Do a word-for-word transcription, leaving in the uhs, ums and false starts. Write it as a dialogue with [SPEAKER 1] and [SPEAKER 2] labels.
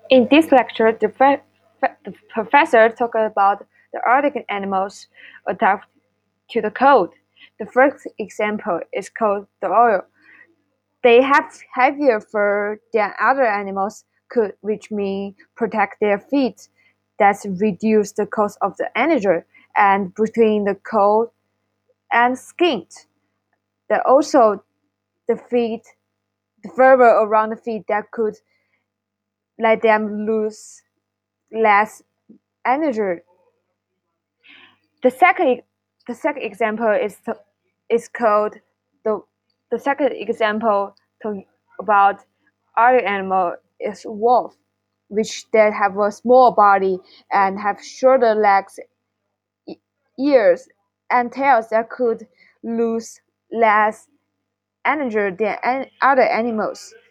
[SPEAKER 1] In this lecture, the, fe- fe- the professor talked about the Arctic animals adapted to the cold. The first example is called the oil. They have heavier fur than other animals could, which means protect their feet. That's reduce the cost of the energy and between the cold and skin. That also the feet, the fur around the feet that could let them lose less energy. The second the second example is to, is called the the second example to about other animal is wolf, which they have a small body and have shorter legs, e- ears, and tails that could lose less energy than an- other animals.